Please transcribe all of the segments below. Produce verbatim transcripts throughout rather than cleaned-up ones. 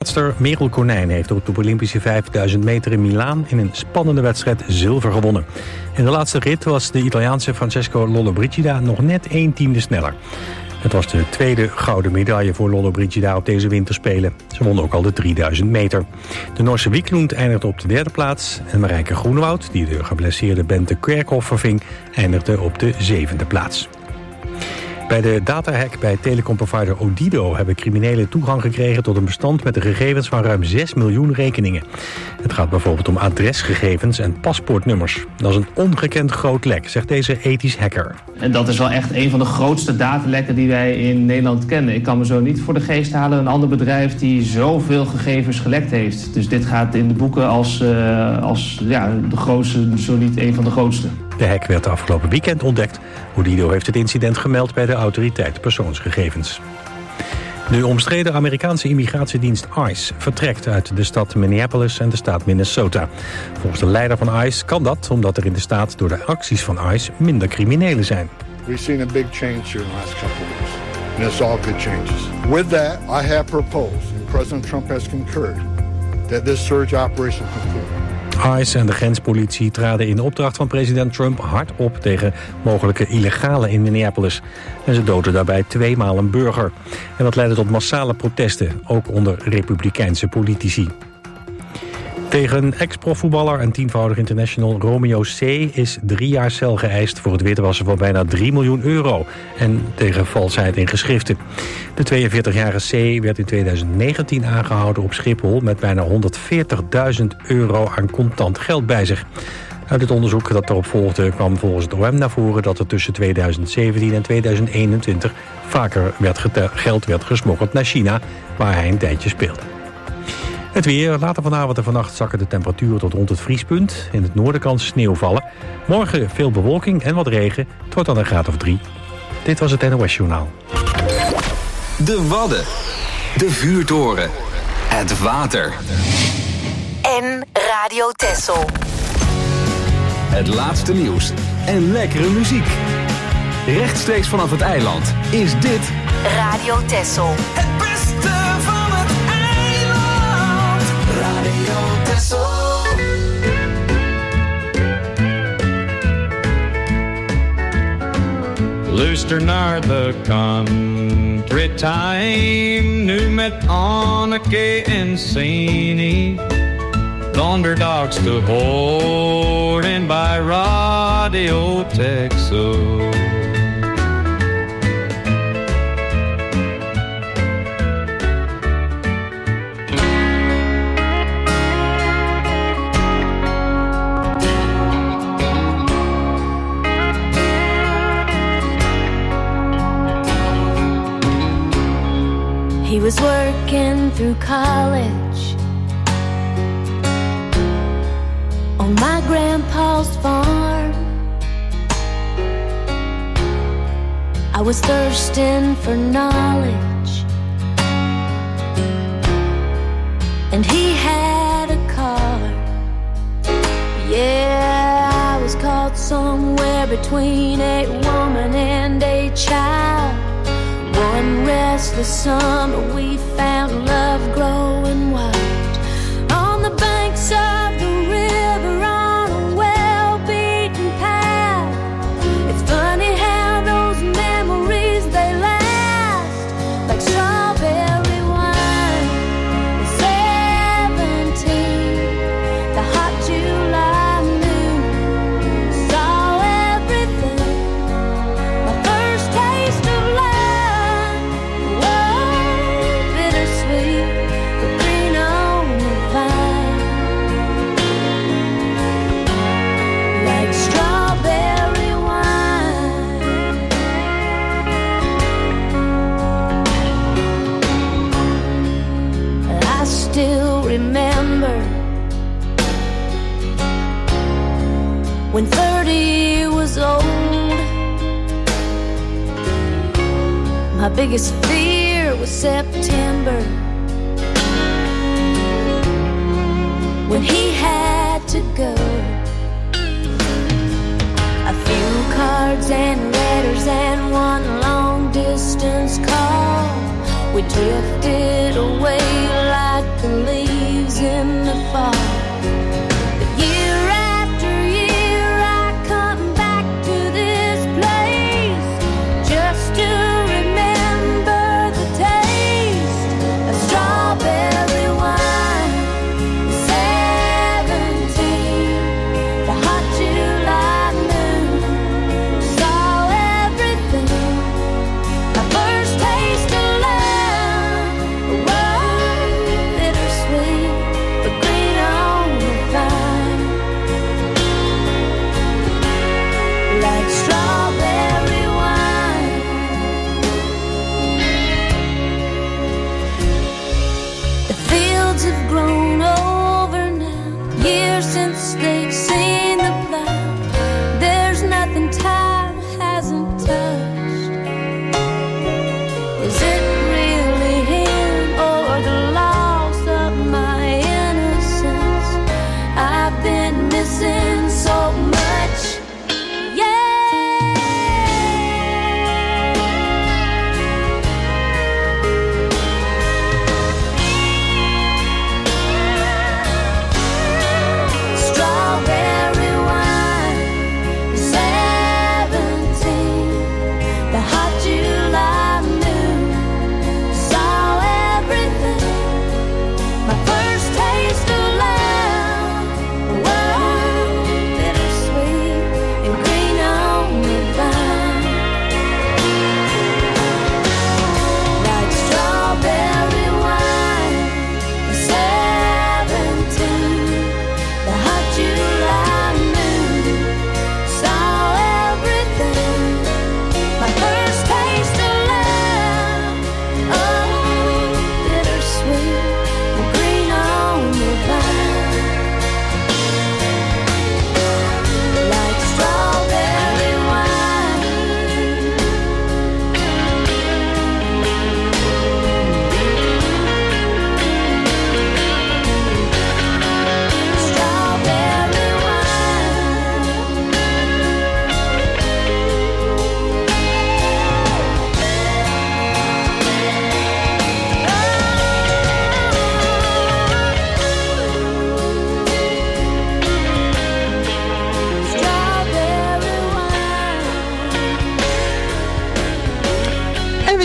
Schaatster Merel Konijn heeft op de Olympische vijfduizend meter in Milaan in een spannende wedstrijd zilver gewonnen. In de laatste rit was de Italiaanse Francesco Lollobrigida nog net één tiende sneller. Het was de tweede gouden medaille voor Lollobrigida op deze winterspelen. Ze won ook al de drieduizend meter. De Noorse Wiklund eindigde op de derde plaats en Marijke Groenewoud, die de geblesseerde Bente Kerkhoff verving, eindigde op de zevende plaats. Bij de datahack bij telecomprovider Odido hebben criminelen toegang gekregen tot een bestand met de gegevens van ruim zes miljoen rekeningen. Het gaat bijvoorbeeld om adresgegevens en paspoortnummers. Dat is een ongekend groot lek, zegt deze ethisch hacker. En dat is wel echt een van de grootste datalekken die wij in Nederland kennen. Ik kan me zo niet voor de geest halen een ander bedrijf die zoveel gegevens gelekt heeft. Dus dit gaat in de boeken als, uh, als ja, de grootste, zo niet een van de grootste. De hack werd afgelopen weekend ontdekt. Odido heeft het incident gemeld bij de autoriteit persoonsgegevens. De omstreden Amerikaanse immigratiedienst ICE vertrekt uit de stad Minneapolis en de staat Minnesota. Volgens de leider van ICE kan dat omdat er in de staat door de acties van ICE minder criminelen zijn. We've seen a big change here in the last couple of years. And it's all good changes. With that, I have proposed, and President Trump has concurred, that this surge operation conclude. ICE en de grenspolitie traden in opdracht van president Trump hard op tegen mogelijke illegalen in Minneapolis. En ze doodden daarbij tweemaal een burger. En dat leidde tot massale protesten, ook onder republikeinse politici. Tegen ex-profvoetballer en tienvoudig international Romeo C. is drie jaar cel geëist voor het witwassen van bijna drie miljoen euro en tegen valsheid in geschriften. De tweeënveertigjarige C. werd in tweeduizend negentien aangehouden op Schiphol met bijna honderdveertigduizend euro aan contant geld bij zich. Uit het onderzoek dat erop volgde kwam volgens het O M naar voren dat er tussen tweeduizend zeventien en tweeduizend eenentwintig vaker werd gete- geld werd gesmokkeld naar China, waar hij een tijdje speelde. Het weer. Later vanavond en vannacht zakken de temperaturen tot rond het vriespunt. In het noorden kan sneeuw vallen. Morgen veel bewolking en wat regen. Het wordt dan een graad of drie. Dit was het N O S Journaal. De Wadden. De vuurtoren. Het water. En Radio Texel. Het laatste nieuws. En lekkere muziek. Rechtstreeks vanaf het eiland is dit... Radio Texel. Het beste van het eiland. Radio Texel. Luister naar de country time, nu met Anneke en Sini. Donderdags te horen bij Radio Texel. He was working through college on my grandpa's farm. I was thirsting for knowledge, and he had a car. Yeah, I was caught somewhere between a woman and a child. One restless summer we found love growing wild on the banks of the river on a well-beaten path. It's funny how those memories, they last like strawberry wine. Seventeen, the hot July noon, saw everything. My first taste of love. Remember when thirty was old, my biggest fear was September, when he had to go. A few cards and letters and one long distance call. We drifted away like the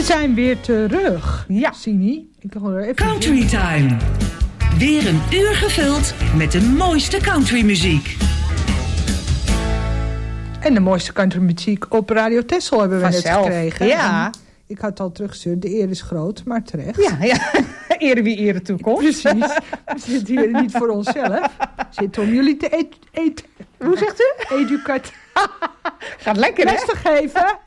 zijn weer terug. Ja. Sini, ik hoor even... Country Time. Weer een uur gevuld met de mooiste countrymuziek. En de mooiste countrymuziek op Radio Texel hebben we Vanzelf. net gekregen. Ja. En ik had al teruggestuurd, de eer is groot, maar terecht. Ja, ja. Ere wie ere toekomt. Precies. We zitten hier niet voor onszelf. We zitten om jullie te eten. Eet, Hoe zegt u? Educat. Gaat lekker, hè? Les te geven.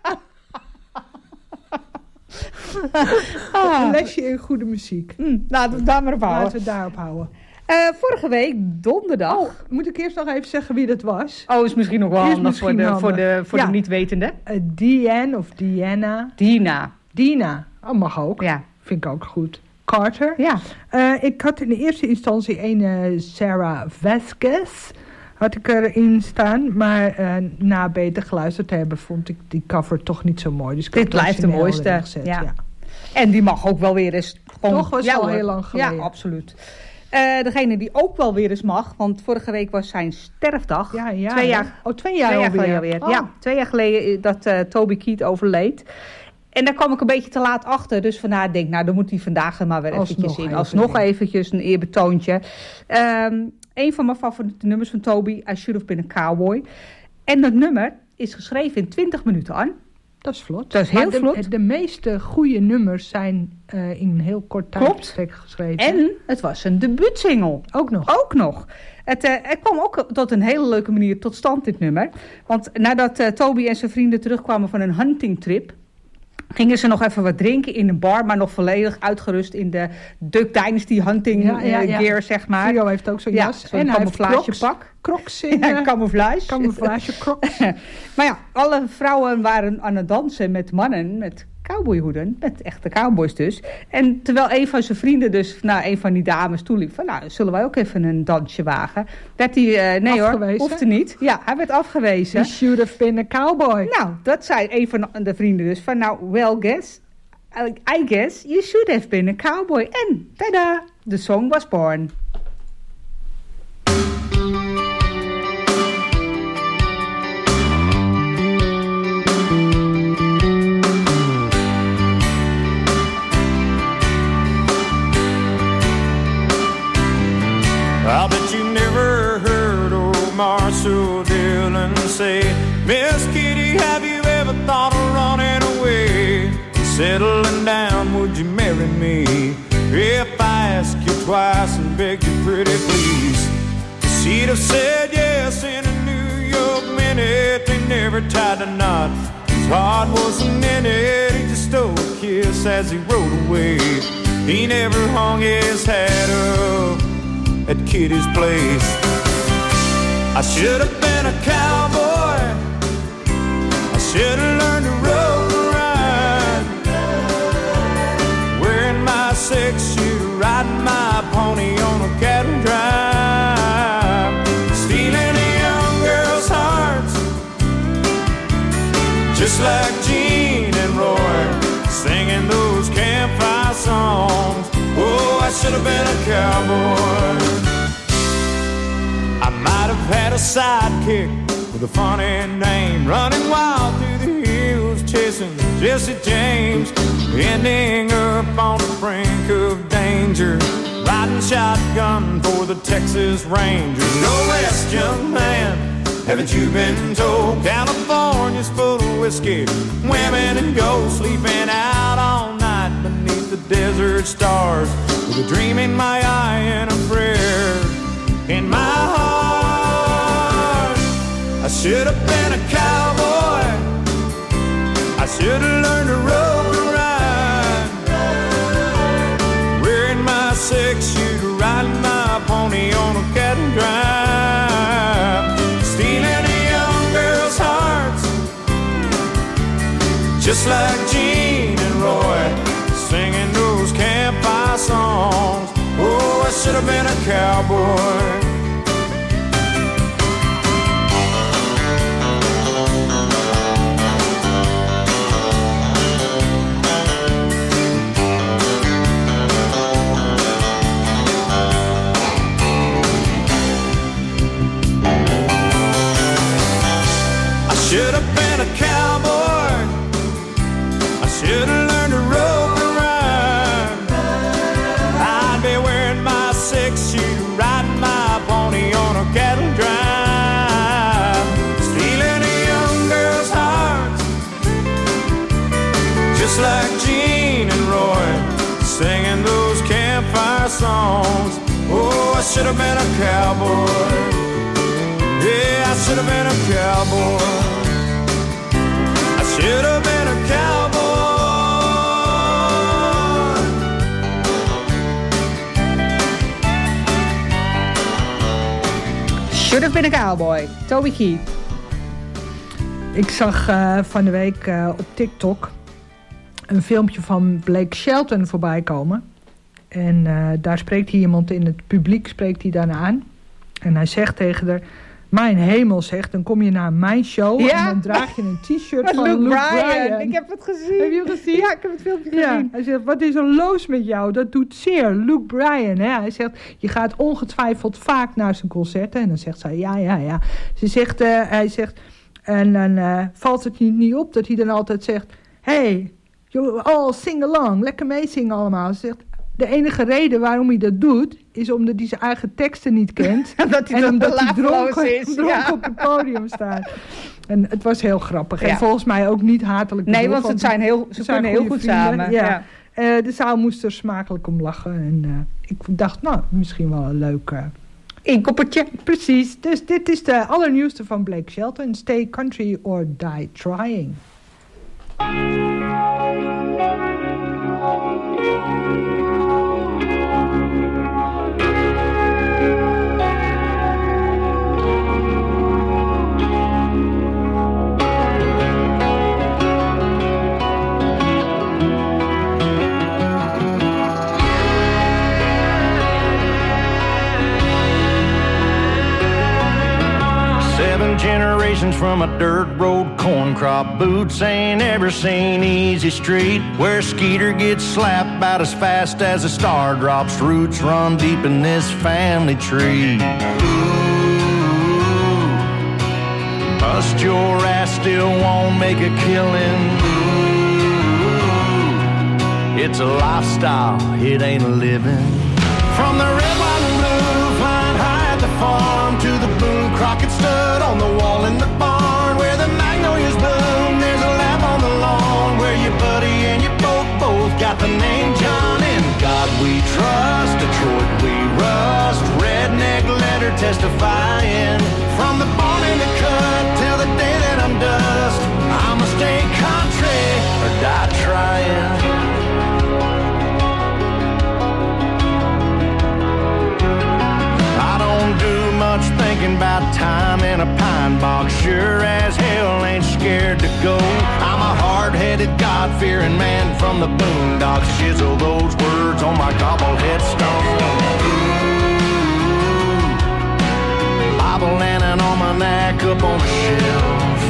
Ah. Een lesje in goede muziek. Hm, laten we daar maar op houden. Laten we het daarop houden. Uh, vorige week, donderdag... Oh, moet ik eerst nog even zeggen wie dat was? Oh, is misschien nog wel Is handig voor misschien de, handig. voor de, voor Ja. de niet-wetende. Uh, Diane of Diana. Dina. Dina. Oh, mag ook. Ja. Vind ik ook goed. Carter. Ja. Uh, ik had in de eerste instantie een uh, Sarah Vasquez. Had ik erin staan. Maar uh, na beter geluisterd te hebben, vond ik die cover toch niet zo mooi. Dus ik Dit heb blijft de origineel mooiste. erin gezet, Ja. ja. En die mag ook wel weer eens... Gewoon, Toch was ja, al hoor. heel lang geleden. Ja, absoluut. Uh, degene die ook wel weer eens mag, want vorige week was zijn sterfdag. Ja, ja. Twee jaar, oh, twee jaar, twee jaar alweer. geleden alweer. Oh. Ja, twee jaar geleden dat uh, Toby Keith overleed. En daar kwam ik een beetje te laat achter. Dus vandaar denk ik, nou dan moet hij vandaag er maar weer Alsnog eventjes in. even Alsnog in. eventjes een eerbetoontje. Um, een van mijn favoriete nummers van Toby, I Should Have Been a Cowboy. En dat nummer is geschreven in twintig minuten aan. Dat is vlot. Dat is heel maar de, vlot. De meeste goede nummers zijn uh, in een heel kort tijdbestek geschreven. En het was een debuutsingle. Ook nog. Ook nog. Het, uh, het kwam ook tot een hele leuke manier tot stand, dit nummer. Want nadat uh, Toby en zijn vrienden terugkwamen van een huntingtrip, gingen ze nog even wat drinken in een bar, maar nog volledig uitgerust in de Duck Dynasty hunting Ja, ja, ja. uh, gear, zeg maar. Trio heeft ook zo'n Ja, jas. zo'n en hij heeft camouflagepak. Crocs in. Ja, uh, camouflage. camouflage crocs. Maar ja, alle vrouwen waren aan het dansen met mannen met cowboyhoeden, met echte cowboys dus. En terwijl een van zijn vrienden dus naar een van die dames toeliep van, nou, zullen wij ook even een dansje wagen? Werd hij, uh, nee Afgewezen? hoor, hoefde niet. Ja, hij werd afgewezen. You should have been a cowboy. Nou, dat zei een van de vrienden dus van, nou, well guess, I guess you should have been a cowboy. En, tada, the song was born. I bet you never heard old Marshall Dillon say, Miss Kitty, have you ever thought of running away? Settling down, would you marry me? If I ask you twice and beg you pretty please. She'd have said yes in a New York minute. They never tied a knot. His heart wasn't in it. He just stole a kiss as he rode away. He never hung his hat up at Kitty's place. I should have been a cowboy. I should have learned to rope and ride, wearing my six shooter, riding my pony on a cattle drive, stealing the young girls' hearts, just like Gene and Roy, singing those campfire songs. Oh, I should have been a cowboy. I might have had a sidekick with a funny name, running wild through the hills, chasing Jesse James, ending up on the brink of danger, riding shotgun for the Texas Rangers. Go west, young man, haven't you been told? California's full of whiskey, women and gold, sleeping out all night beneath the desert stars, with a dream in my eye and a prayer in my heart. I should have been a cowboy. I should have learned to rope and ride, wearing my six shooter, riding my pony on a cattle drive, stealing a young girl's hearts, just like Gene and Roy, singing those campfire songs. Oh, I should have been a cowboy. I should have been a cowboy. I should have learned to ride, six-shooter, riding my pony on a cattle drive, stealing a young girl's heart, just like Gene and Roy, singing those campfire songs. Oh, I should have been a cowboy. Yeah, I should have been a cowboy. I should have been a cowboy. Should have been a cowboy. Toby Keith. Ik zag uh, van de week uh, op TikTok een filmpje van Blake Shelton voorbij komen. En uh, daar spreekt hij iemand in het publiek, spreekt hij dan aan. En hij zegt tegen haar, mijn hemel zegt, dan kom je naar mijn show ja? en dan draag je een t-shirt van Luke, Luke Bryan. Bryan. Ik heb het gezien. Heb je het gezien? Ja, ik heb het filmpje ja. gezien. Hij zegt, wat is er los met jou? Dat doet zeer. Luke Bryan. Hè? Hij zegt, je gaat ongetwijfeld vaak naar zijn concerten. En dan zegt zij, ja, ja, ja. Ze zegt, uh, hij zegt, en dan uh, valt het niet, niet op dat hij dan altijd zegt, hey, you all sing along. Lekker meezingen allemaal. Ze zegt, de enige reden waarom hij dat doet, is omdat hij zijn eigen teksten niet kent. dat hij en omdat hij dronken, is, dronken ja. op het podium staat. En het was heel grappig. Ja. En volgens mij ook niet hatelijk bedoeld. Nee, want het zijn heel, ze zijn kunnen heel goed vrienden. samen. Ja. Ja. Uh, de zaal moest er smakelijk om lachen. En uh, ik dacht, nou, misschien wel een leuk... Uh, inkoppertje. Precies. Dus dit is de allernieuwste van Blake Shelton. Stay country or die trying. Generations from a dirt road corn crop. Boots ain't ever seen easy street where Skeeter gets slapped about as fast as a star drops. Roots run deep in this family tree. Ooh, bust your ass, still won't make a killing. Ooh, it's a lifestyle, it ain't a living. From the red, white, and blue, flying high at the farm to the Boone Crockett stud on the wall in the barn where the magnolias bloom. There's a lamp on the lawn where your buddy and your boat both got the name John. In God we trust, Detroit we rust. Redneck letter testifying. From the barn in the cut till the day that I'm dust. I'ma stay country or die trying. Much thinking about time in a pine box. Sure as hell ain't scared to go. I'm a hard-headed, God-fearing man from the boondocks. Chisel those words on my gobble-head stone. Ooh, Bible and an almanac up on the shelf.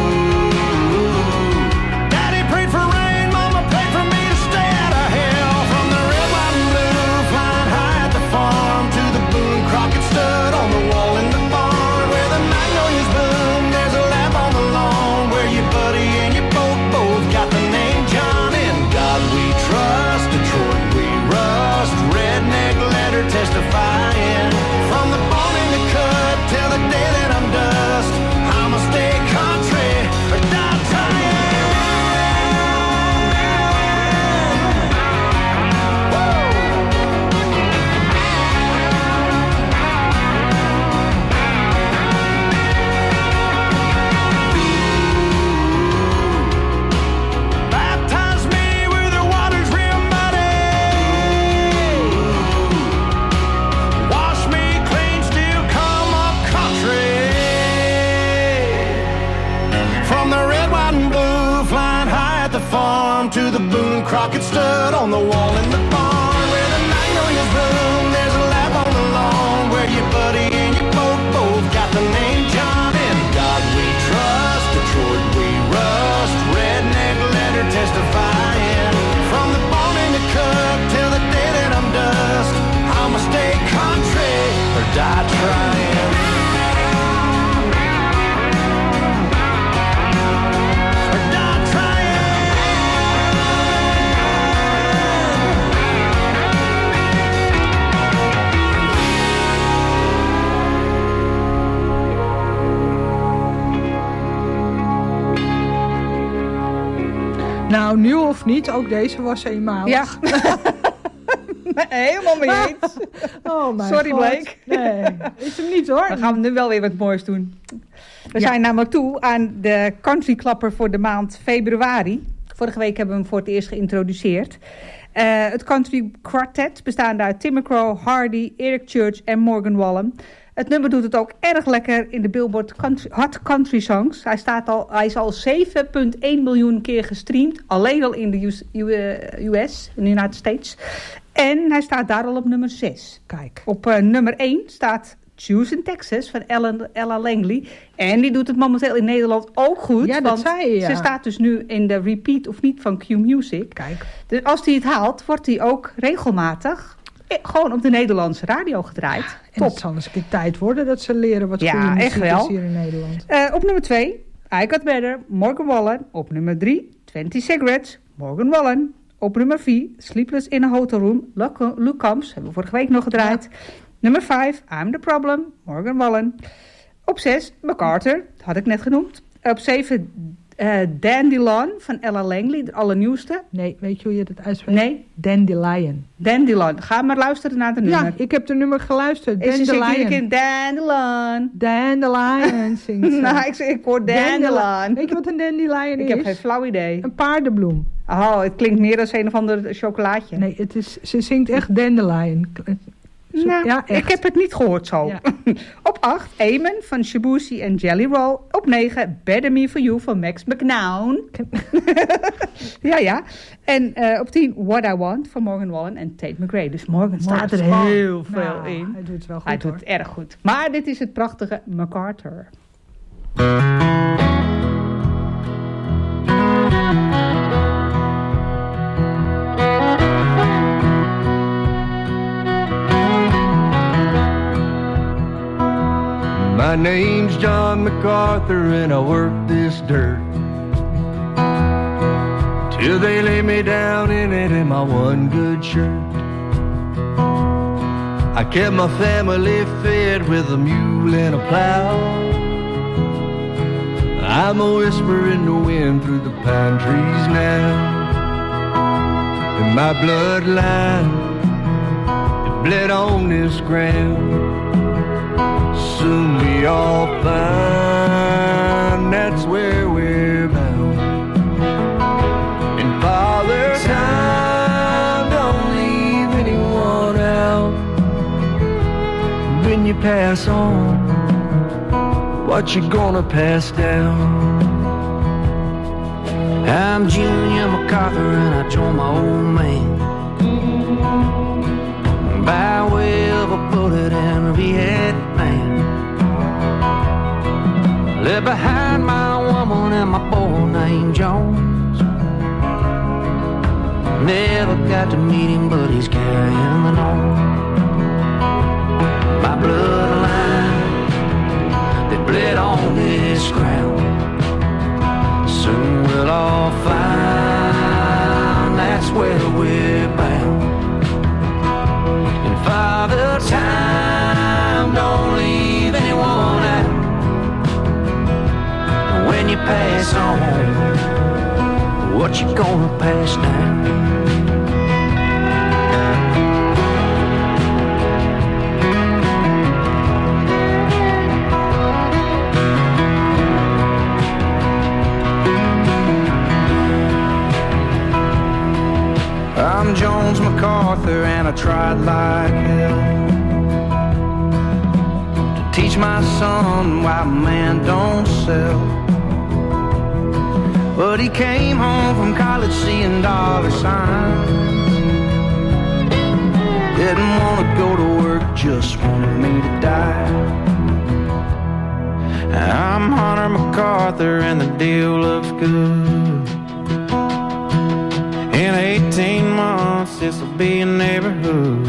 Ooh, Daddy prayed for rain, Mama prayed for me to stay out of hell. From the red, white, and blue, flying high at the farm to the Boone Crockett stud on the wall in the barn where the magnolias bloom. There's a lamp on the lawn where your buddy and your boat both got the name John. In God we trust, Detroit we rust. Redneck letter testifying. From the barn in the cut till the day that I'm dust. I'ma stay country or die trying. To the Boone Crockett stud on the wall in the barn where the magnolias bloom. There's a lamp on the lawn where your buddy and your boat both got the name John. In God we trust, Detroit we rust. Redneck letter testifying. From the barn in the cut till the day that I'm dust. I'ma stay country or die trying. Or die trying. Nou, nieuw of niet, ook deze was eenmalig. Ja. Helemaal mee eens. Oh mijn Sorry, God. Blake. Nee, is hem niet hoor. Dan gaan we nu wel weer wat moois doen. We ja. zijn namelijk toe aan de countryklapper voor de maand februari. Vorige week hebben we hem voor het eerst geïntroduceerd. Uh, het country quartet bestaande uit Tim McGraw, Hardy, Eric Church en Morgan Wallen. Het nummer doet het ook erg lekker in de Billboard country, Hot Country Songs. Hij, staat al, hij is al zeven komma één miljoen keer gestreamd. Alleen al in de U S, U S, in de United States. En hij staat daar al op nummer zes. Kijk. Op uh, nummer één staat Choose in Texas van Ella, Ella Langley. En die doet het momenteel in Nederland ook goed. Ja, dat want zei je, ja. Ze staat dus nu in de repeat of niet van Q Music. Kijk. Dus als hij het haalt, wordt hij ook regelmatig gewoon op de Nederlandse radio gedraaid. Ja, en het zal eens een keer tijd worden dat ze leren wat ja, goede muziek echt wel. is hier in Nederland. Uh, op nummer twee, I Got Better, Morgan Wallen. Op nummer drie, twintig Cigarettes, Morgan Wallen. Op nummer vier, Sleepless in a Hotel Room, Luke, Luke Combs. Hebben we vorige week nog gedraaid. Ja. Nummer vijf, I'm the Problem, Morgan Wallen. Op zes, MacArthur, dat had ik net genoemd. Op zeven, uh, Dandelion van Ella Langley, de allernieuwste. Nee, weet je hoe je dat uitspreekt? Nee. Dandelion. Dandelion. Ga maar luisteren naar de nummer. Ja, ik heb de nummer geluisterd. En ze zingt Dandelion. iedere keer Dandelion. Dandelion zingt ze. Nou, ik, ik hoor Dandelion. Weet je wat een dandelion is? Ik heb geen flauw idee. Een paardenbloem. Oh, het klinkt meer als een of ander chocolaatje. Nee, het is, ze zingt echt Dandelion. Zo, nou, ja, echt. Ik heb het niet gehoord zo. Ja. Op acht, Amen van Shabushi en Jelly Roll. Op negen, Better Me For You van Max McNown. ja, ja. En uh, op tien, What I Want van Morgan Wallen en Tate McRae. Dus Morgan staat er heel veel nou, in. Hij doet het wel goed, Hij hoor. doet het erg goed. Maar dit is het prachtige MacArthur. My name's John MacArthur and I work this dirt till they lay me down in it in my one good shirt. I kept my family fed with a mule and a plow. I'm a whisper in the wind through the pine trees now. And my bloodline, it bled on this ground. Soon we all find that's where we're bound. And Father Time, don't leave anyone out. When you pass on, what you gonna pass down? I'm Junior MacArthur and I joined my old man by way of a bullet and a rehab man. Left behind my woman and my boy named Jones. Never got to meet him, but he's carrying the on. My bloodline, they bled on this ground. Soon we'll all find that's where we're bound. And Father Time, don't leave anyone out. When you pass on, what you gonna pass down? I'm Jones MacArthur and I tried like hell to teach my son why man don't sell. But he came home from college seeing dollar signs. Didn't want to go to work, just wanted me to die. I'm Hunter MacArthur and the deal looks good. In eighteen months, this'll be a neighborhood.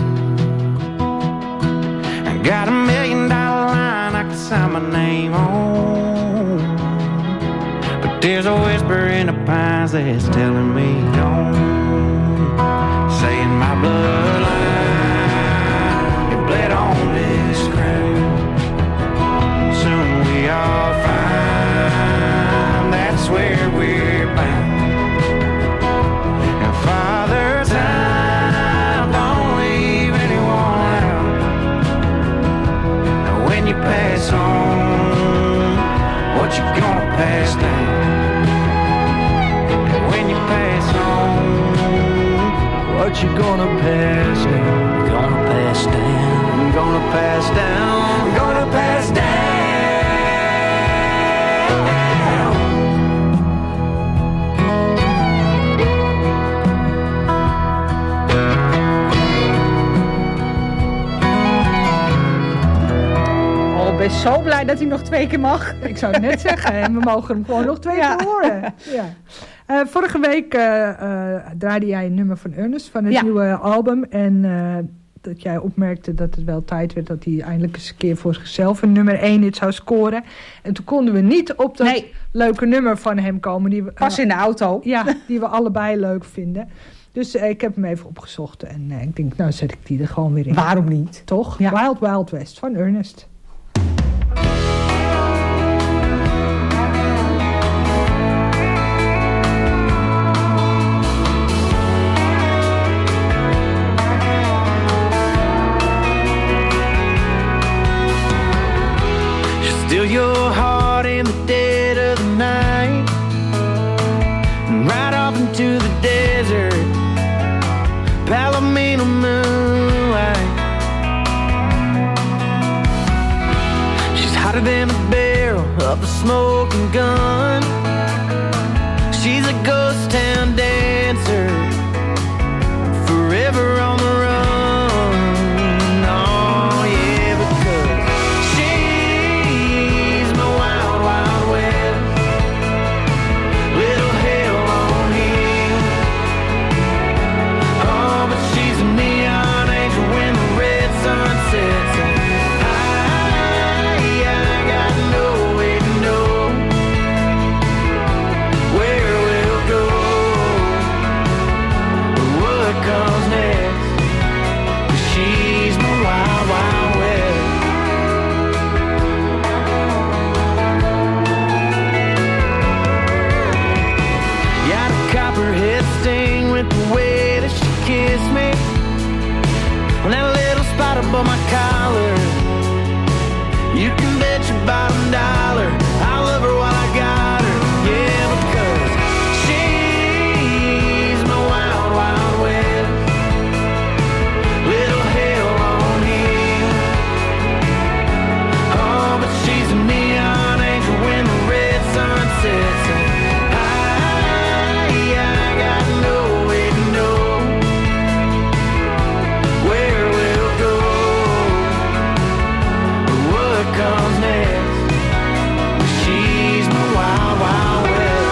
I got a million dollar line I can sign my name on. But there's a whisper in the pines that's telling me don't. Saying my bloodline, it bled on this ground. Soon we all find that's where we're bound. what you gonna pass down? Gonna pass down. Gonna pass down. Gonna pass down. Ik ben zo blij dat hij nog twee keer mag. Ik zou het net zeggen, en we mogen hem gewoon nog twee Ja. keer horen. Ja. Uh, vorige week uh, uh, draaide jij een nummer van Ernest van het Ja. nieuwe album. En uh, dat jij opmerkte dat het wel tijd werd dat hij eindelijk eens een keer voor zichzelf een nummer één hit zou scoren. En toen konden we niet op dat Nee. leuke nummer van hem komen. Die we, uh, Pas in de auto. Ja, die we allebei leuk vinden. Dus uh, ik heb hem even opgezocht. En uh, ik denk, nou zet ik die er gewoon weer in. Waarom niet? Toch? Ja. Wild Wild West van Ernest. Steal your heart in the dead of the night and ride off into the desert, Palomino moonlight. She's hotter than a barrel of a smoking gun. She's a ghost town dancer, forever on the run. Oh yeah, because she's my wild, wild west. Little hell on hill. Oh, but she's a neon angel when the red sun sets. And I, I got no way to know where we'll go or what comes next. She's my wild, wild west. Got a copperhead sting with the way that she kissed me. On that little spot above my collar, you can bet your bottom dollar I love her while I got her. Yeah, because she's my wild, wild west. Little hell on hill. Oh, but she's a neon angel when the red sun sets. And I, I got no way to know where we'll go or what comes next. She's my wild, wild west.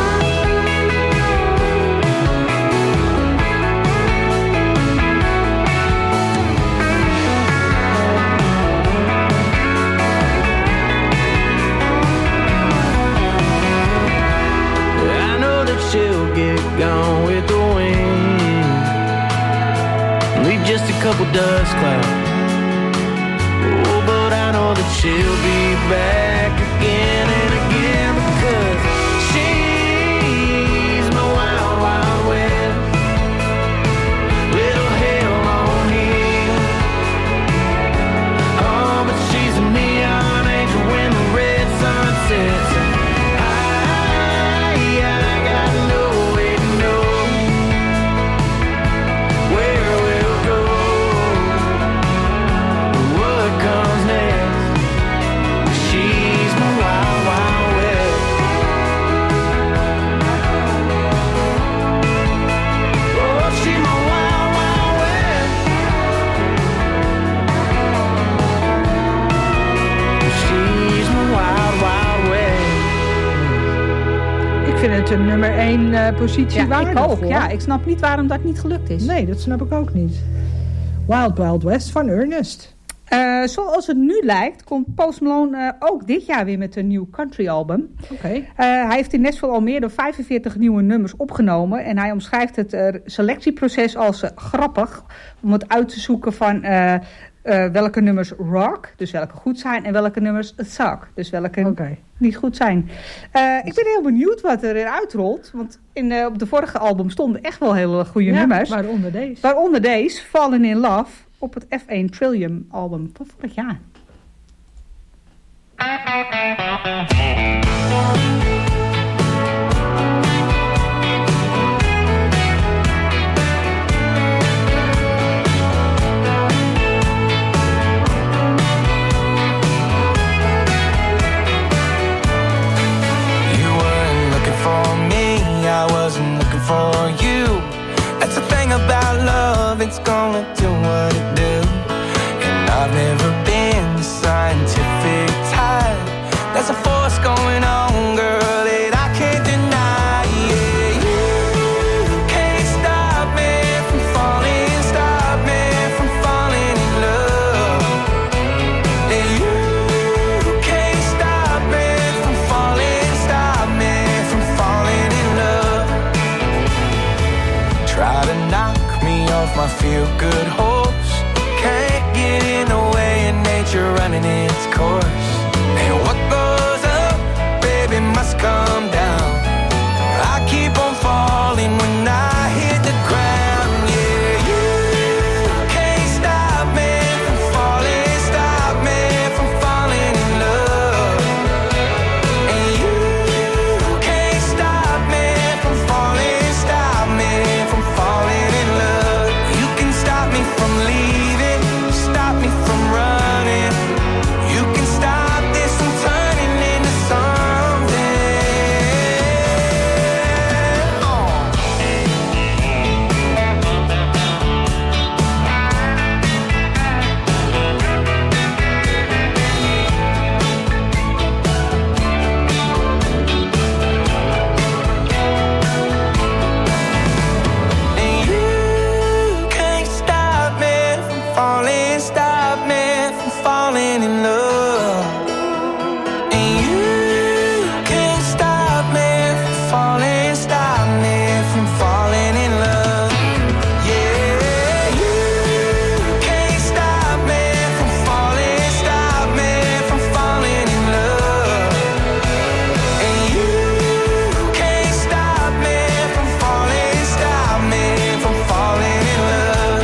I know that she'll get gone with the wind, leave just a couple dust clouds. Oh, but I know that she'll be back again and again because she's my wild, wild west. Little hell on hill. Oh, but she's a neon angel when the red sun sets. And I, I got no way to know where we'll go, what comes next. She's my wild, wild west. Oh, she's my wild, wild west. She's my wild, wild west. Ik vind het een nummer één uh, positie Ja, waardig, ik ook. hoor. Ja, ik snap niet waarom dat niet gelukt is. Nee, dat snap ik ook niet. Wild Wild West van Ernest. Uh, zoals het nu lijkt, komt Post Malone uh, ook dit jaar weer met een nieuw country album. Oké. Uh, hij heeft in Nashville al meer dan vijfenveertig nieuwe nummers opgenomen. En hij omschrijft het uh, selectieproces als uh, grappig. Om het uit te zoeken van uh, uh, welke nummers rock, dus welke goed zijn. En welke nummers suck, dus welke Oké. niet goed zijn. Uh, ik ben heel benieuwd wat er eruit rolt. Want in, uh, op de vorige album stonden echt wel hele goede Ja, nummers. waaronder deze. Waaronder deze, Fallen in Love, op het F één Trillium album van vorig jaar. There's a force going on, girl, that I can't deny. Yeah, you can't stop me from falling, stop me from falling in love. And you can't stop me from falling, stop me from falling in love. Try to knock me off my feel-good horse. Can't get in the way of nature running its course. And what goes up, baby, must come down. I keep on falling when I hit the ground. Yeah, you can't stop me from falling, stop me from falling in love. And you can't stop me from falling, stop me from falling in love. You can stop me from leaving, stop me from running. You can stop this from turning into something. Oh. And you can't stop me from falling, stop me from falling in love. And you can't stop me from falling, stop me from falling in love. Yeah, you can't stop me from falling, stop me from falling in love. And you can't stop me from falling, stop me from falling in love.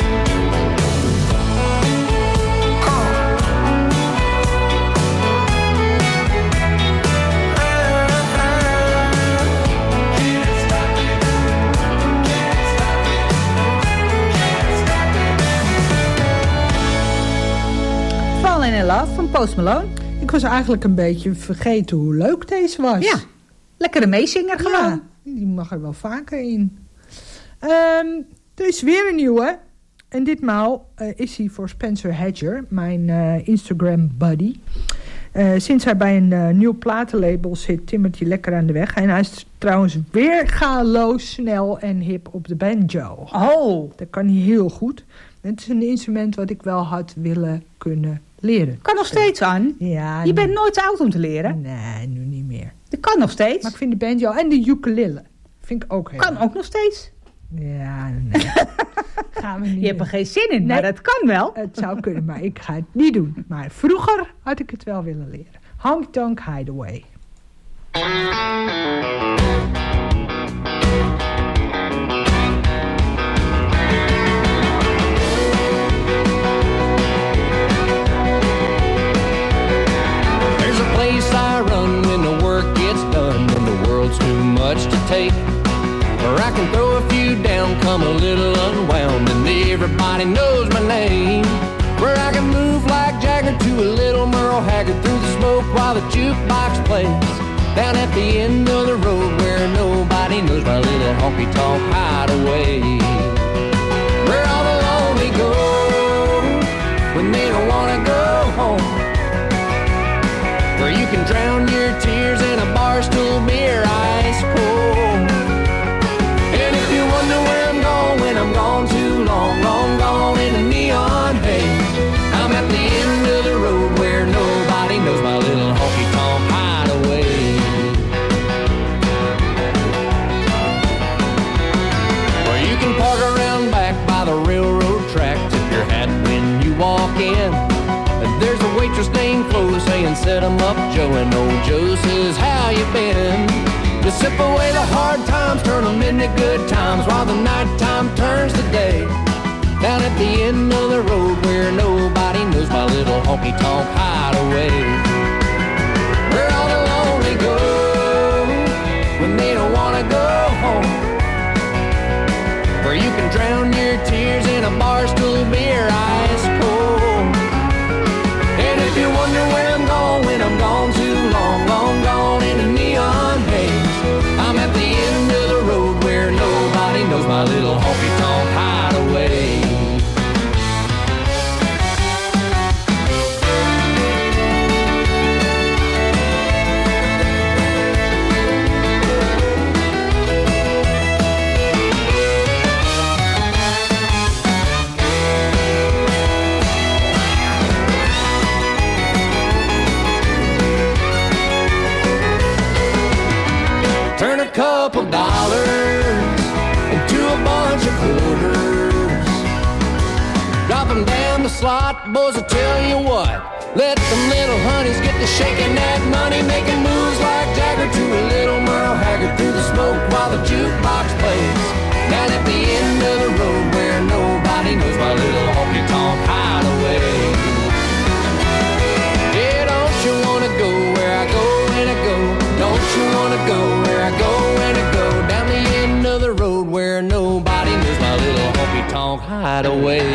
Falling in Love van Post Malone. Ik was eigenlijk een beetje vergeten hoe leuk deze was. Ja, lekkere meezinger gewoon. Ja, die mag er wel vaker in. Ehm, er is weer een nieuwe. En ditmaal uh, is hij voor Spencer Hedger, mijn uh, Instagram buddy. Uh, sinds hij bij een uh, nieuw platenlabel zit, timmert hij lekker aan de weg. En hij is trouwens weergaloos snel en hip op de banjo. Oh. Dat kan hij heel goed. Het is een instrument wat ik wel had willen kunnen leren. Kan nog steeds, aan. Ja. Je bent nooit te oud om te leren. Nee, nu niet meer. Dat kan nog steeds. Maar ik vind de banjo en de ukulele vind ik ook heel Kan leuk. ook nog steeds. Ja, nee. Gaan we niet Je hebt er doen. geen zin in, Nee. maar dat kan wel. Het zou kunnen, maar ik ga het niet doen. Maar vroeger had ik het wel willen leren. Honky Tonk Hideaway. There's a place I run when the work gets done, when the world's too much to take. Where I can throw a few down, come a little unwound, and everybody knows my name. Where I can move like Jagger to a little Merle Haggard through the smoke while the jukebox plays. Down at the end of the road where nobody knows my little honky-tonk hideaway. Where all the lonely go when they don't wanna go home. Where you can drown your tears in a bar stool beer ice cold. And if you wonder where I'm going when I'm gone too long, long gone in a neon haze, I'm at the end of the road where nobody knows my little honky-tonk hideaway. Where you can park around back by the railroad track, tip your hat when you walk in. And there's a waitress named Flo saying, set 'em up, Joe. And old Joe says, how you been? Just sip away the hard times, turn 'em into good times, while the nighttime turns to day. Down at the end of the road where nobody knows my little honky-tonk hideaway. Where all the lonely go when they don't wanna go home. Where you can drown your tears in a bar stool beer ice cold. And if you wonder where I'm going when I'm gone too long, long gone in a neon haze, I'm at the end of the road where nobody knows my little honky-tonk hideaway. slot, boys, I tell you what. Let them little honeys get to shaking that money, making moves like Jagger to a little Merle Haggard through the smoke while the jukebox plays. Down at the end of the road where nobody knows my little honky-tonk hideaway. Yeah, don't you wanna go where I go and I go? Don't you wanna go where I go and I go? Down the end of the road where nobody knows my little honky-tonk hideaway.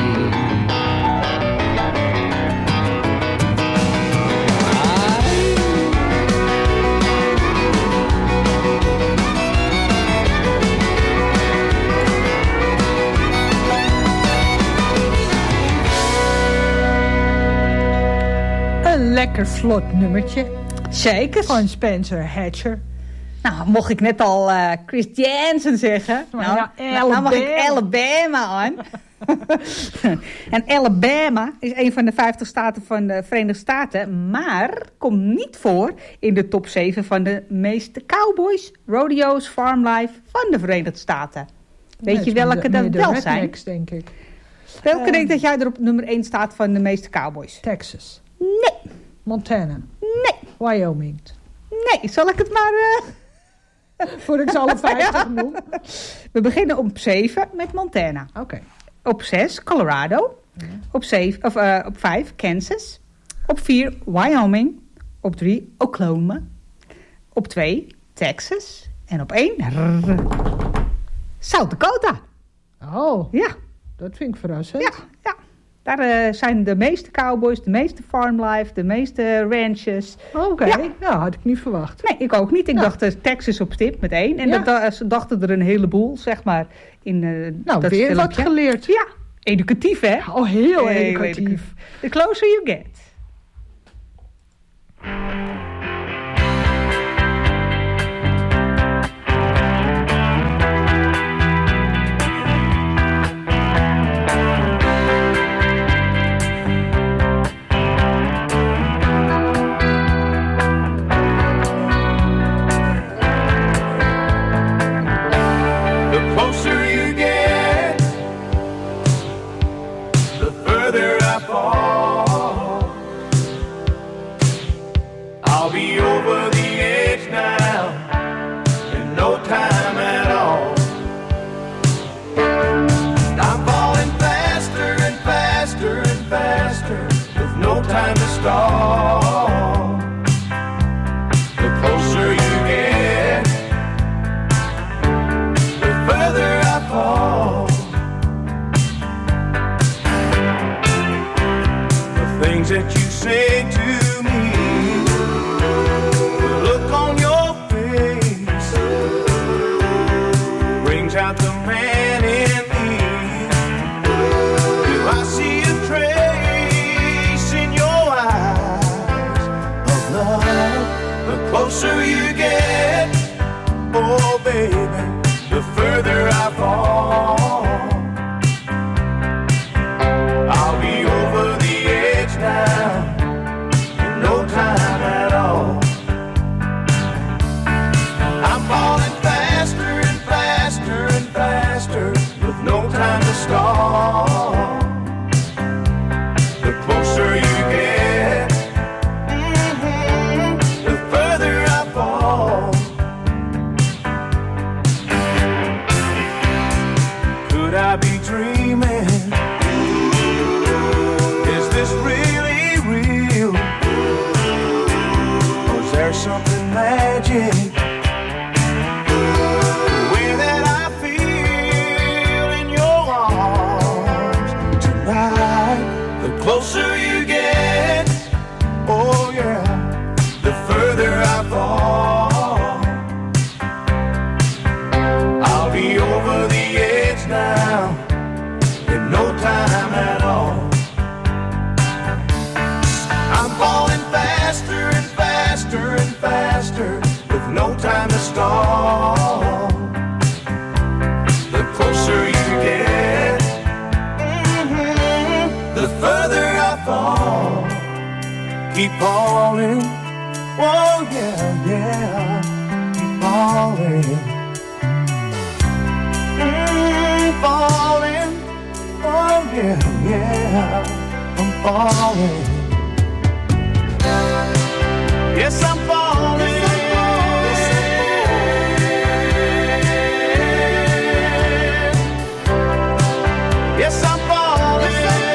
Een lekker vlot nummertje. Zeker. Van Spencer Hatcher. Nou, mocht ik net al uh, Chris Jansen zeggen. Maar Nou, ja, nou, nou mag ik Alabama aan. En Alabama is een van de vijftig staten van de Verenigde Staten. Maar komt niet voor in de top zeven van de meeste cowboys, rodeo's, farmlife van de Verenigde Staten. Weet Nee, je welke de, dat de wel rednecks, zijn? denk ik. Welke Um, denk dat jij er op nummer één staat van de meeste cowboys? Texas. Nee. Montana. Nee. Wyoming. Nee, zal ik het maar... Uh... Voordat ik ze alle vijftig noem. We beginnen op zeven met Montana. Oké. Okay. Op zes Colorado. Ja. Op, zeven, of, uh, op vijf Kansas. Op vier Wyoming. Op drie Oklahoma. Op twee Texas. En op één South Dakota. Oh. Ja. Dat vind ik verrassend. Ja, ja. Daar uh, zijn de meeste cowboys, de meeste farmlife, de meeste ranches. Oké, okay. Ja. Nou, had ik niet verwacht. Nee, ik ook niet. Ik ja. dacht uh, Texas op stip met één. En ja. dat, uh, ze dachten er een heleboel, zeg maar. In, uh, nou, dat weer filmpje. wat geleerd. Ja, educatief hè? Oh, heel, heel educatief. educatief. The closer you get. That you say to me, the look on your face brings out the man in me. Do I see a trace in your eyes of love? The closer you get, oh baby, the further I fall. I'll be over the edge now, in no time at all. I'm falling faster and faster and faster, with no time to stall. The closer you get, mm-hmm, the further I fall. Could I be dreaming? Something magic, the way that I feel in your arms tonight. The closer you get, oh yeah, the further I fall. I'll be over the edge now, in no time at all. I'm falling faster and faster and faster, with no time to stall. The closer you get, mm-hmm, the further I fall. Keep falling, oh yeah, yeah, keep falling, mm, falling, Oh yeah, yeah, I'm falling. Yes, I'm falling. Yes, I'm falling.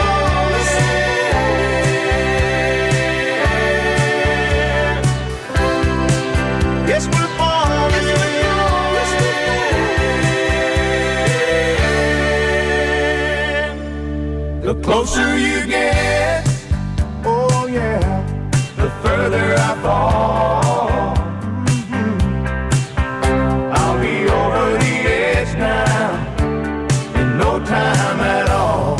Yes, we're falling. The closer you get, oh yeah, the further I fall. Mm-hmm. I'll be over the edge now in no time at all.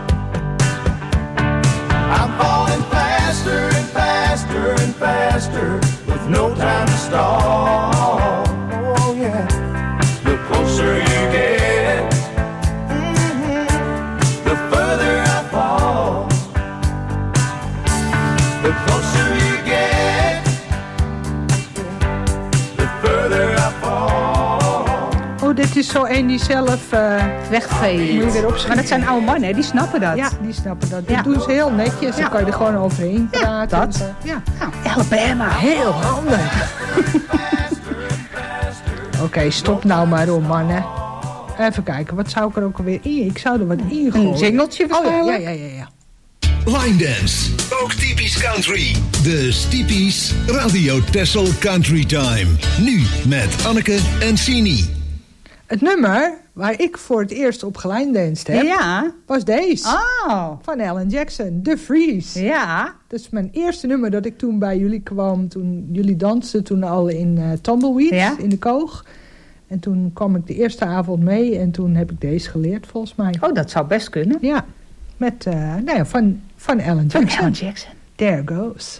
I'm falling faster and faster and faster with no time to stall. Oh yeah, the closer you get, mm-hmm, the further I fall. The closer you get, the further I fall. Oh, dit is zo een die zelf uh, wegveegt. Moet je weer opschieten. Maar dat zijn oude mannen, hè? Die snappen dat. Ja, die snappen dat. Dat Ja. doen ze heel netjes. Ja. Dan kan je er gewoon overheen praten. dat. En zo. Ja. Nou, Alabama. Heel handig. Oké, okay, stop nou maar om, mannen. Even kijken, wat zou ik er ook alweer in? Ik zou er wat in gooien. Een jingeltje Oh ja, waarschijnlijk. ja, ja, ja, ja. Line Dance, ook typisch country. De Stiepies Radio Tessel Country Time. Nu met Anneke en Sini. Het nummer waar ik voor het eerst op gelijndanst heb, Ja. was deze. Oh. Van Alan Jackson, The Freeze. Ja. Dat is mijn eerste nummer dat ik toen bij jullie kwam. Toen jullie dansten toen al in uh, Tumbleweed, Ja. in de Koog. En toen kwam ik de eerste avond mee en toen heb ik deze geleerd volgens mij. Oh, dat zou best kunnen. Ja, met, uh, nou ja, van, van Alan Jackson. Van Alan Jackson. There Goes.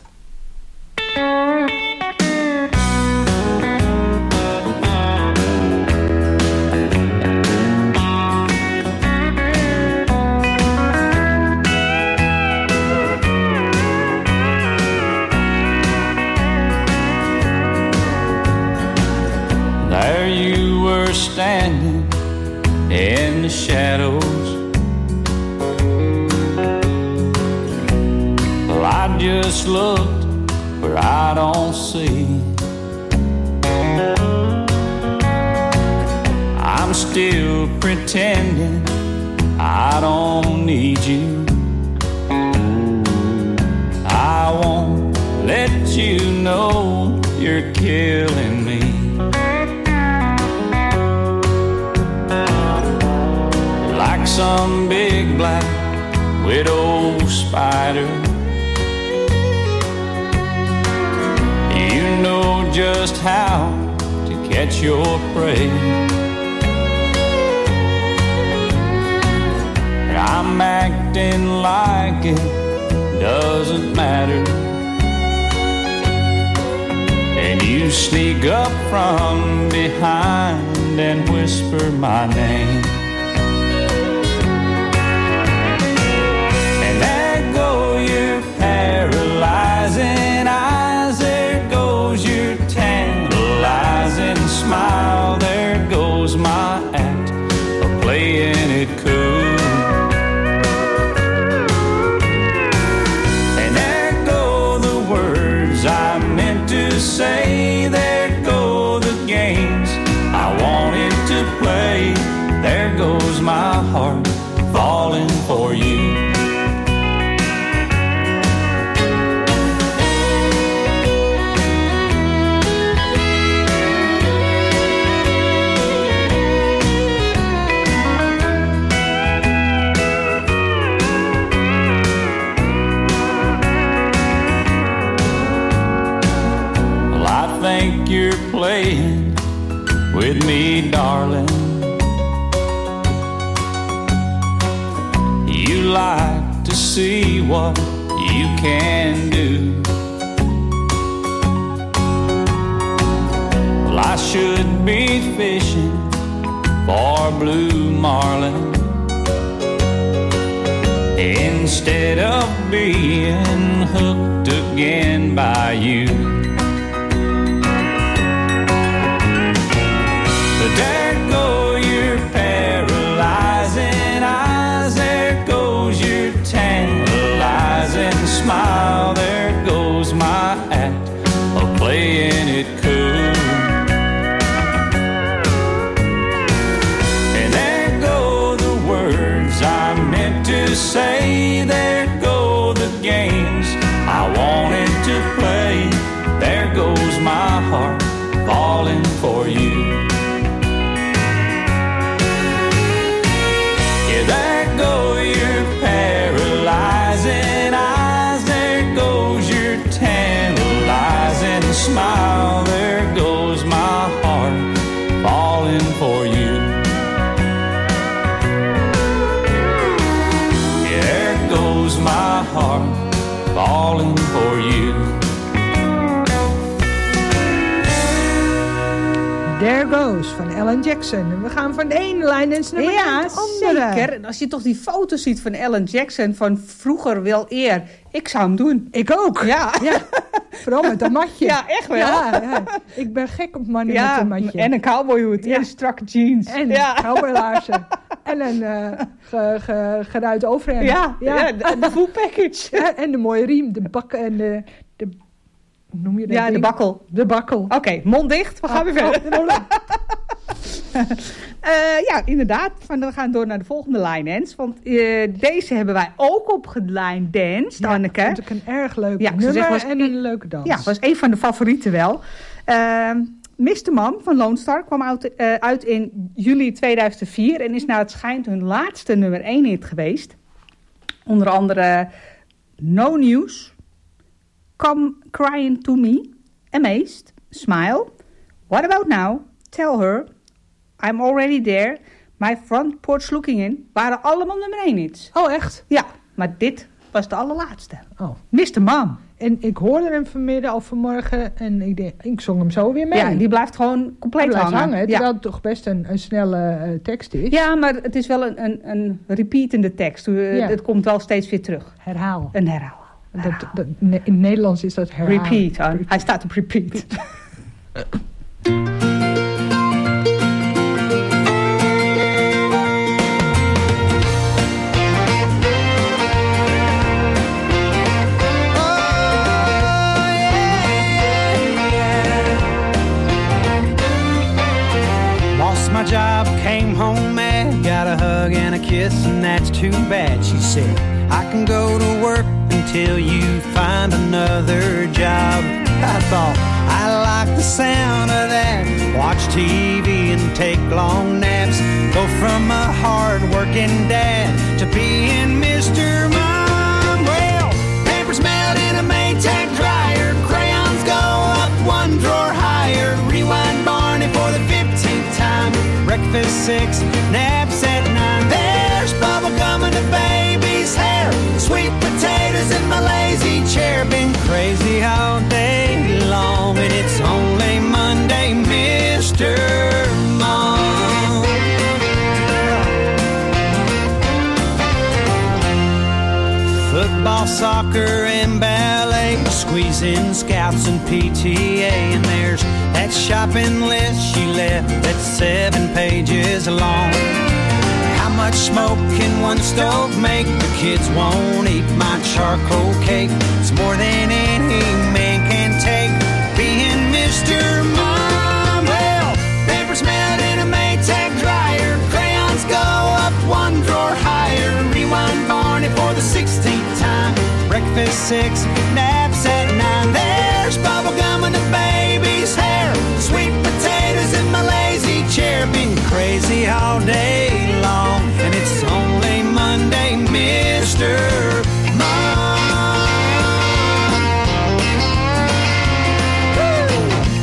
There you were standing in the shadows. Well, I just looked where I don't see. I'm still pretending I don't need you. I won't let you know you're killing me. Like some big black widow spider, you know just how to catch your prey. I'm acting like it doesn't matter, and you sneak up from behind and whisper my name. Paralyzing eyes, there goes your tantalizing smile. There goes my act of playing it cool. And there go the words I meant to say. There go the games I wanted to play. There goes my heart falling for you. Think you're playing with me, darling. You like to see what you can do. Well, I should be fishing for blue marlin instead of being hooked again by you. There go your paralyzing eyes. There falling for you. There Goes van Alan Jackson. En we gaan van de ene lijnens naar ja, de andere. Zeker. En als je toch die foto's ziet van Alan Jackson van vroeger wel eer. Ik zou hem doen. Ik ook. Ja. ja. Vooral met een matje. Ja, echt wel. Ja, ja. Ik ben gek op mannen ja, met een matje. En een cowboyhoed. Ja. En strakke jeans. En ja. cowboylaarzen. En een uh, ge, ge, geruit overhemd. Ja, ja. ja de, de full package. Ja, en de mooie riem. De bak en de... de hoe noem je dat? Ja, de bakkel. De bakkel. Oké, okay, mond dicht. We gaan ah, weer verder. Oh, uh, ja, inderdaad. Van, we gaan door naar de volgende line dance. Want uh, deze hebben wij ook op geline dance, ja, Anneke. Dat vond ik een erg leuk ja, nummer was en een leuke dans. Ja, was een van de favorieten wel. Uh, mister Mom van Lone Star kwam uit, uh, uit in juli tweeduizend vier... en is naar het schijnt hun laatste nummer één hit geweest. Onder andere No News, Come Crying to Me, Amazed, Smile, What About Now, Tell Her, I'm Already There, My Front Porch Looking In, waren allemaal nummer één hits. Oh, echt? Ja, maar dit was de allerlaatste. Oh. mister Mom. En ik hoorde hem vanmiddag of vanmorgen en ik, denk, ik zong hem zo weer mee. Ja, die blijft gewoon compleet blijft hangen. hangen terwijl ja. het toch best een, een snelle uh, tekst is. Ja, maar het is wel een, een, een repeatende tekst. Uh, ja. Het komt wel steeds weer terug. Herhaal. Een herhaal. Dat, dat, in het Nederlands is dat herhaal. Repeat. Repeat. Hij staat op repeat. My job, came home mad, got a hug and a kiss, and that's too bad. She said, I can go to work until you find another job. I thought, I like the sound of that. Watch T V and take long naps. Go from a hard-working dad to being Mister Mom. Well, papers melt in a Maytag dryer. Crayons go up one drawer higher. Rewind Barney for the fifteenth time. Breakfast six, naps at nine. There's bubble gum in the baby's hair. Sweet potatoes in my lazy chair. Been crazy all day long, and it's only Monday, Mister Mom. Football, soccer, and ballet, squeezing scouts and P T A. And there's that shopping list she left that's seven pages long. How much smoke can one stove make? The kids won't eat my charcoal cake. It's more than any man can take, being Mister Mom. Well, papers melt in a Maytag dryer. Crayons go up one drawer higher. Rewind Barney for the sixteenth time. Breakfast six, naps at nine. There's bubble gum in the baby's hair. Sweet potatoes in my lazy chair. Been crazy all day long, and it's only Monday, Mister Mom. Woo!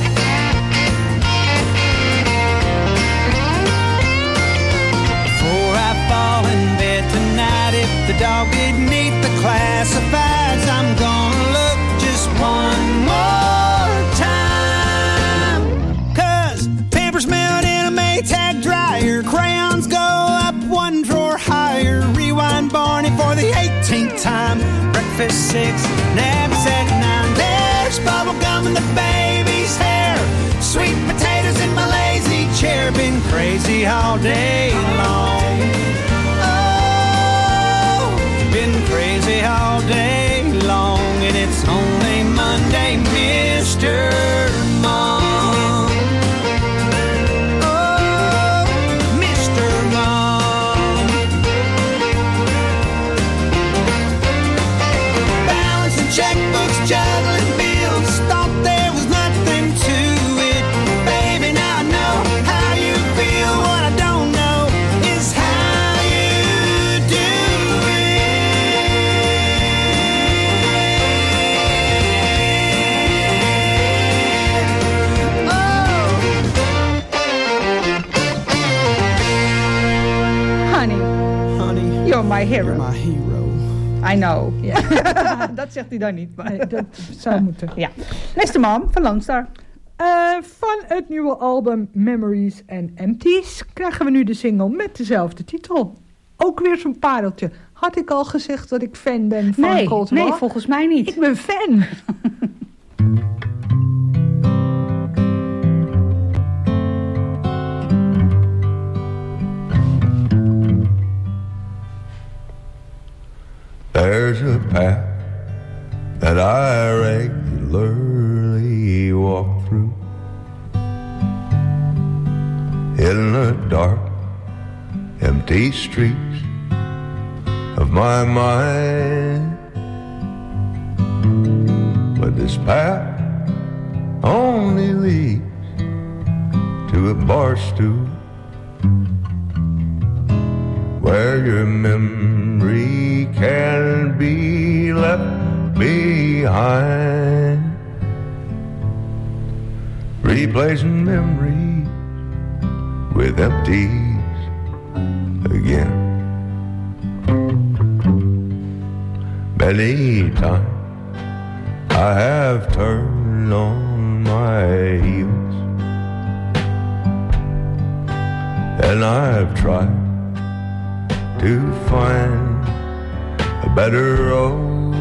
Before I fall in bed tonight, if the dog didn't eat the classifieds, I'm gonna look just one more time. Cause papers melt in a Maytag dryer. Crayons go up one drawer higher. Rewind Barney for the eighteenth time. Breakfast six, naps at nine. There's bubble gum in the baby's hair. Sweet potatoes in my lazy chair. Been crazy all day long. Oh, been crazy all day long, and it's only Monday, Mister Mom. Oh, Mister Mom. Balancing checkbooks, juggling bills. Thought there was nothing to it. Baby, now I know how you feel. What I don't know is how you do Honey, Honey, you're my hero. You're my hero. I know. Ja. Dat zegt hij dan niet. Maar. Nee, dat zou moeten. Ja. Beste man van Lone Star. Uh, van het nieuwe album Memories and Empties krijgen we nu de single met dezelfde titel. Ook weer zo'n pareltje. Had ik al gezegd dat ik fan ben van nee, Cold War? Nee, volgens mij niet. Ik ben fan. There's a path that I regularly walk through in the dark, empty streets of my mind. But this path only leads to a bar stool where your memory can be left behind, replacing memories with empties again. Many times I have turned on my heels and I've tried to find a better road,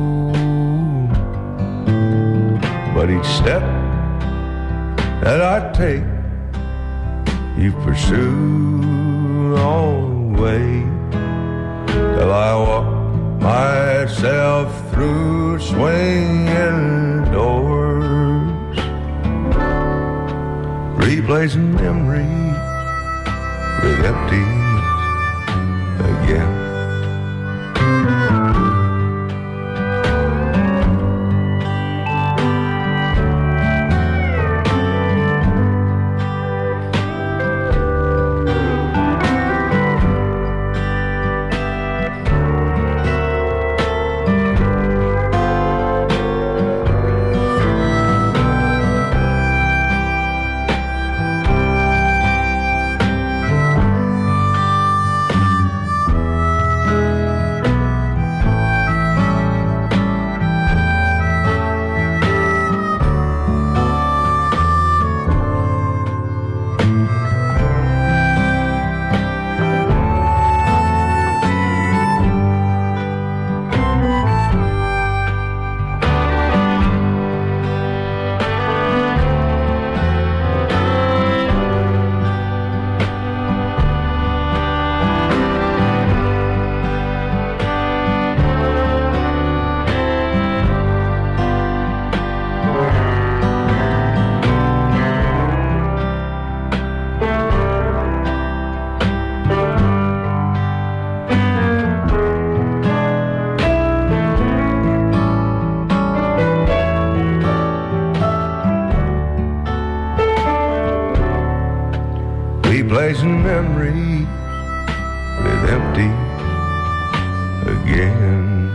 but each step that I take, you pursue all the way till I walk myself through swinging doors, replacing memories with empties again. Replacing memories with empty again.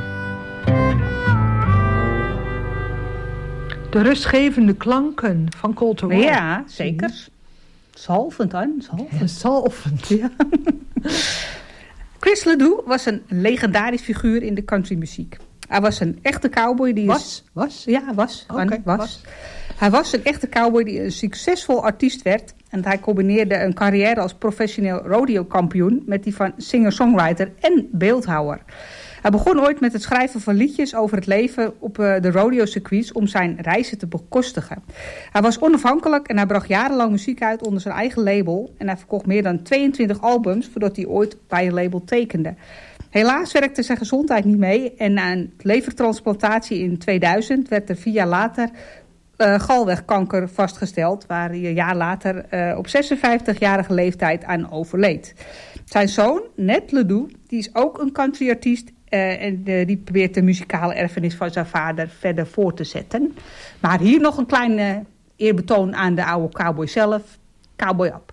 De rustgevende klanken van Cold War. Ja, zeker. Zalvend, hè? Zalvend. Ja, zalvend. Ja. Chris Ledoux was een legendarisch figuur in de countrymuziek. Hij was een echte cowboy die... Was? Is... Was? Ja, was. Okay, was. was. Hij was een echte cowboy die een succesvol artiest werd. En hij combineerde een carrière als professioneel rodeo-kampioen met die van singer-songwriter en beeldhouwer. Hij begon ooit met het schrijven van liedjes over het leven op de rodeo-circuits om zijn reizen te bekostigen. Hij was onafhankelijk en hij bracht jarenlang muziek uit onder zijn eigen label. En hij verkocht meer dan tweeëntwintig albums voordat hij ooit bij een label tekende. Helaas werkte zijn gezondheid niet mee en na een levertransplantatie in tweeduizend werd er vier jaar later uh, galwegkanker vastgesteld, waar hij een jaar later uh, op zesenvijftigjarige leeftijd aan overleed. Zijn zoon, Ned Ledoux, die is ook een countryartiest uh, en uh, die probeert de muzikale erfenis van zijn vader verder voor te zetten. Maar hier nog een klein uh, eerbetoon aan de oude cowboy zelf. Cowboy up.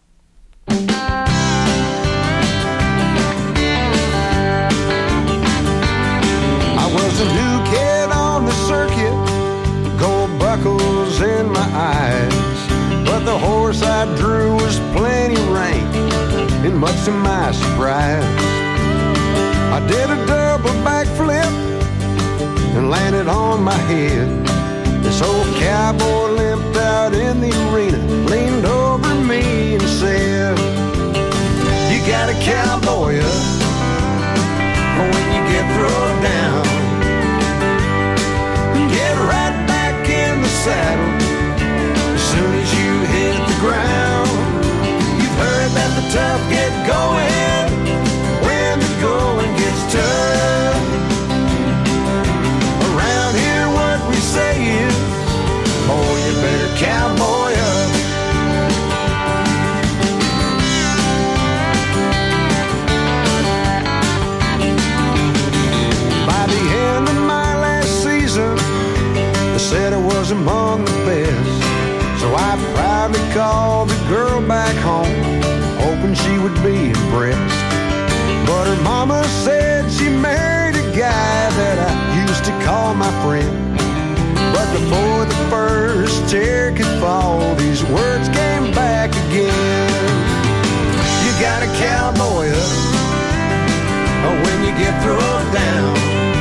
I was a new kid on the circuit, gold buckles in my eyes, but the horse I drew was plenty rank, and much to my surprise, I did a double up a backflip and landed on my head. This old cowboy limped out in the arena, leaned over me and said, you got a cowboy up when you get thrown down. Get right back in the saddle as soon as you hit the ground. You've heard that the tough get going when the going gets tough. Around here what we say is, oh, you better cowboy up. By the end of my last season, they said I was among the best. So I proudly called the girl back home, hoping she would be impressed. But her mama said she married a guy that I used to call my friend. But before the first tear could fall, these words came back again. You got a cowboy up when you get thrown down.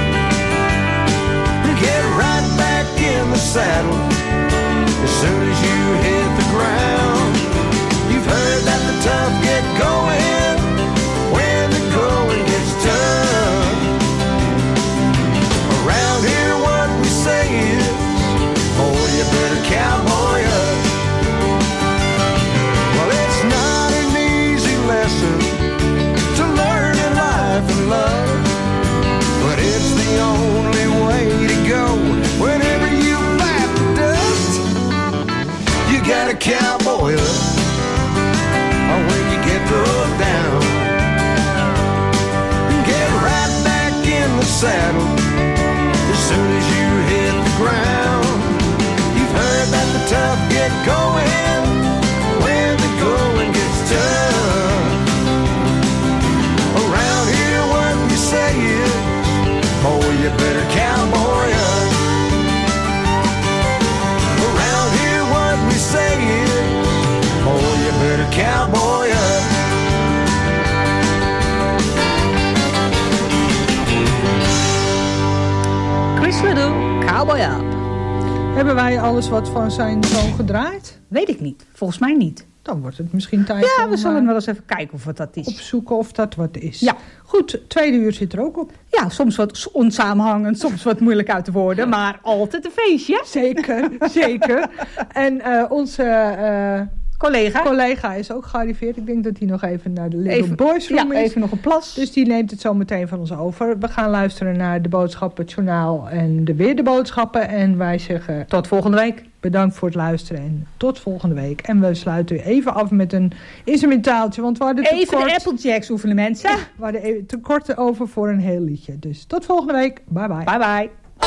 Get right back in the saddle as soon as you hit the ground. You've heard that the tough get going when the going gets tough. Around here what we say is, oh, you better cowboy up. Well, it's not an easy lesson to learn in life and love, but it's the only way to go whenever you bite the dust. You got a cowboy up when you get thrown down. Get right back in the saddle as soon as you hit the ground. You've heard that the tough get going when the going gets tough. Around here what we say is, oh, you better cowboy up. Around here what we say is, oh, you better cowboy up. Chris Ledoux, Cowboy Up. Hebben wij alles wat van zijn zoon gedraaid? Weet ik niet. Volgens mij niet. Dan wordt het misschien tijd Ja, om, we zullen uh, wel eens even kijken of het dat is. opzoeken of dat wat is. Ja. Goed, tweede uur zit er ook op. Ja, soms wat onsamenhangend, soms wat moeilijk uit te woorden, maar altijd een feestje. Zeker, zeker. En uh, onze uh, collega. collega is ook gearriveerd. Ik denk dat hij nog even naar de Little Even- Boys Room ja, is. even nog een plas. Dus die neemt het zo meteen van ons over. We gaan luisteren naar de boodschappen, het journaal en de weer de boodschappen. En wij zeggen Tot volgende week. bedankt voor het luisteren en tot volgende week. En we sluiten even af met een instrumentaaltje, want we hadden te Even kort, de Applejacks oefenen, mensen. we hadden even te kort over voor een heel liedje. Dus tot volgende week. Bye bye. Bye bye.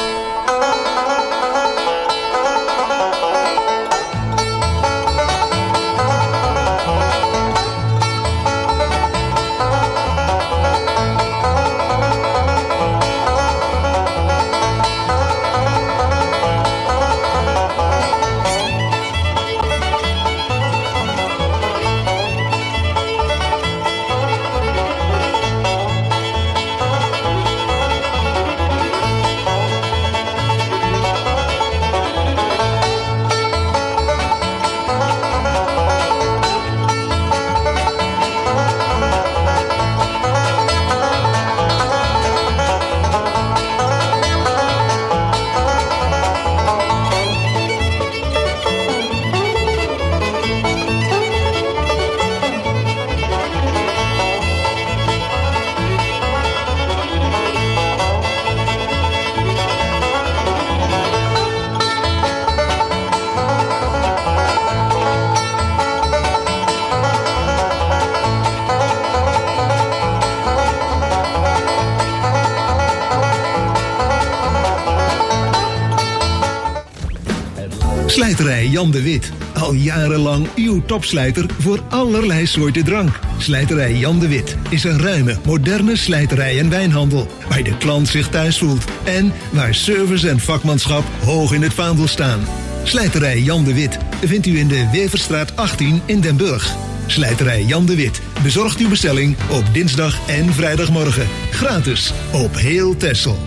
Slijterij Jan de Wit. Al jarenlang uw topslijter voor allerlei soorten drank. Slijterij Jan de Wit is een ruime, moderne slijterij en wijnhandel. Waar de klant zich thuis voelt. En waar service en vakmanschap hoog in het vaandel staan. Slijterij Jan de Wit vindt u in de Weverstraat achttien in Den Burg. Slijterij Jan de Wit bezorgt uw bestelling op dinsdag en vrijdagmorgen. Gratis op heel Texel.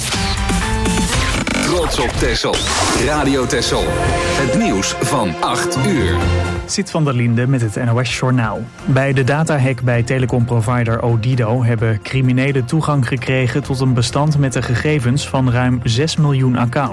Trots op Texel. Radio Texel. Het nieuws van acht uur. Zit van der Linde met het N O S-journaal. Bij de datahack bij telecomprovider Odido hebben criminelen toegang gekregen tot een bestand met de gegevens van ruim zes miljoen accounts.